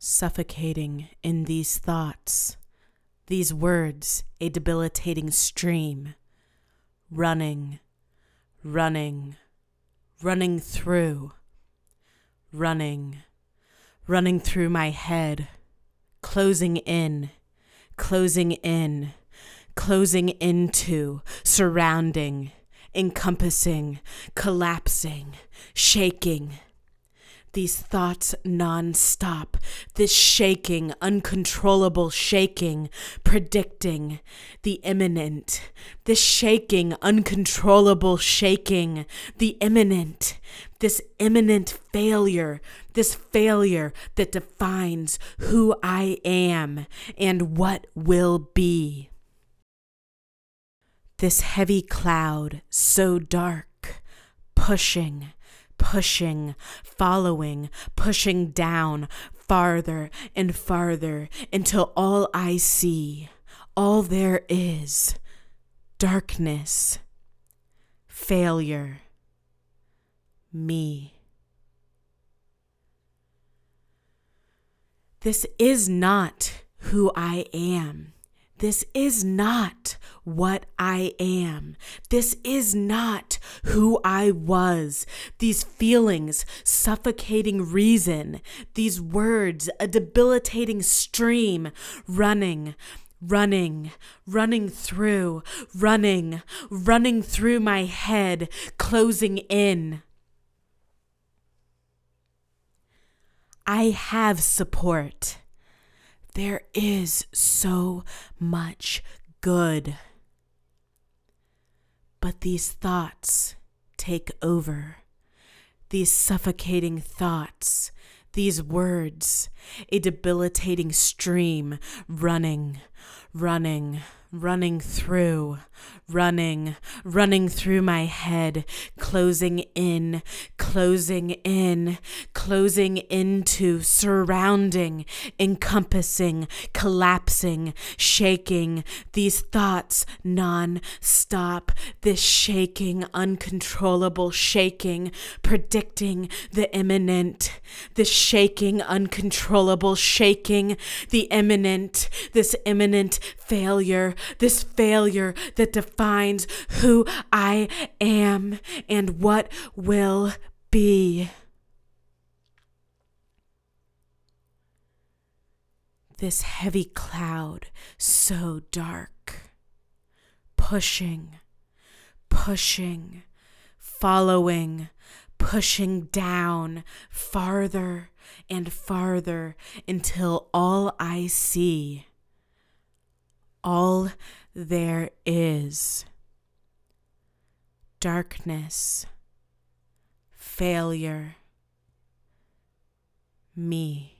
Suffocating in these thoughts, these words, a debilitating stream, running, running, running through, running through my head, closing in, closing in, closing into, surrounding, encompassing, collapsing, shaking. These thoughts non-stop, this shaking, uncontrollable shaking, predicting the imminent, this shaking, uncontrollable shaking, the imminent, this imminent failure, this failure that defines who I am and what will be. This heavy cloud, so dark, pushing, following, pushing down farther and farther until all I see, all there is, darkness, failure, me. This is not who I am. This is not what I am. This is not who I was. These feelings, suffocating reason, these words, a debilitating stream, running through my head, closing in. I have support. There is so much good. But these thoughts take over. These suffocating thoughts, these words, a debilitating stream running through, running through my head, closing in, closing into, surrounding, encompassing, collapsing, shaking, these thoughts non-stop, this shaking, uncontrollable shaking, predicting the imminent, this shaking, uncontrollable shaking, the imminent, this imminent failure, this failure that defines who I am and what will be. This heavy cloud, so dark, pushing, following, pushing down farther and farther until all I see, all there is, darkness, failure, me.